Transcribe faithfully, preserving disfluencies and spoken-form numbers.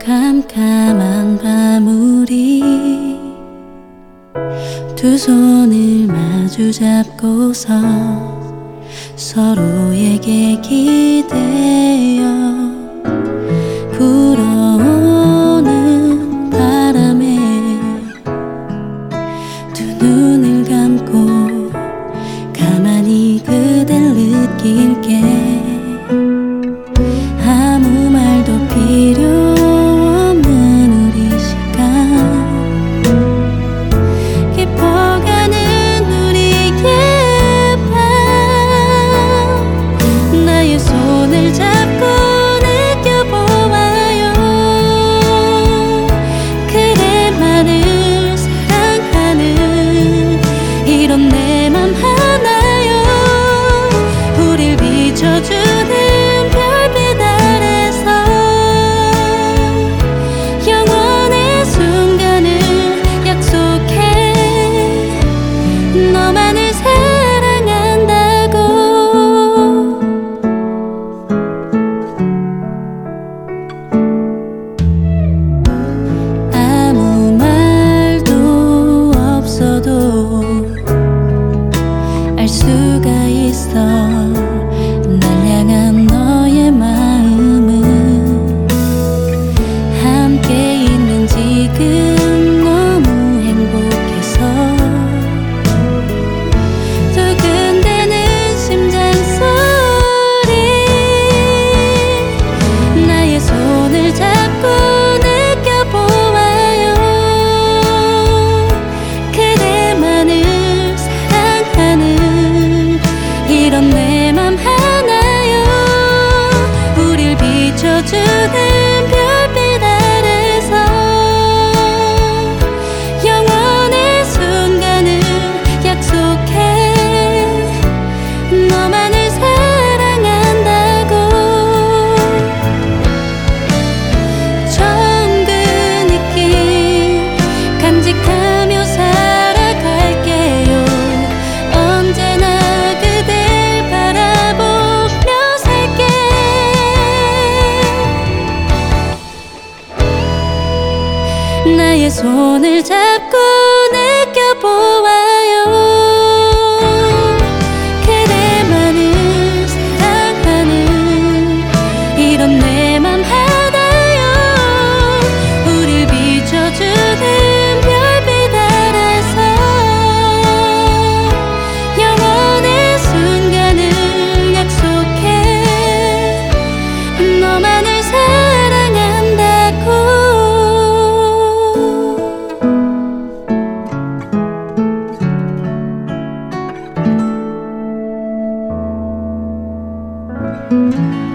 캄캄한 밤우리 두 손을 마주 잡고서 서로에게 기대어 불어오는 바람에 두 눈을 감고 가만히 그댈 느낄게. 아무 말도 필요 없는 우리 시간, 깊어가는 우리의 밤. 나의 손을 잡고 느껴보아요. 그대만을 사랑하는 이런 내 맘 하나요. 우릴 비춰주는 별빛 아래서 영원의 순간을 약속해. 너만을 사랑한다고. 아무 말도 없어도 알 수가 있어. 날 향한 너의 마음은 함께 있는 지금 너무 행복해서 두근대는 심장 소리. 나의 손을 잡고 느껴보아요. 그대만을 사랑하는 이런 내 맘 하나요. 우릴 비춰주는 별빛 아래서 영원의 순간을 약속해. 너만을 사랑한다고. 처음 그 느낌 간직하며 살아갈게요. 언제나 그댈 바라보며 살게. 나의 손을 잡고 느껴보아요. 그대만을 사랑하는 이런 내 맘 하나요. 우릴 비춰주는 별빛 아래서 영원의 순간을 약속해. 너만을 사랑한다고. thank you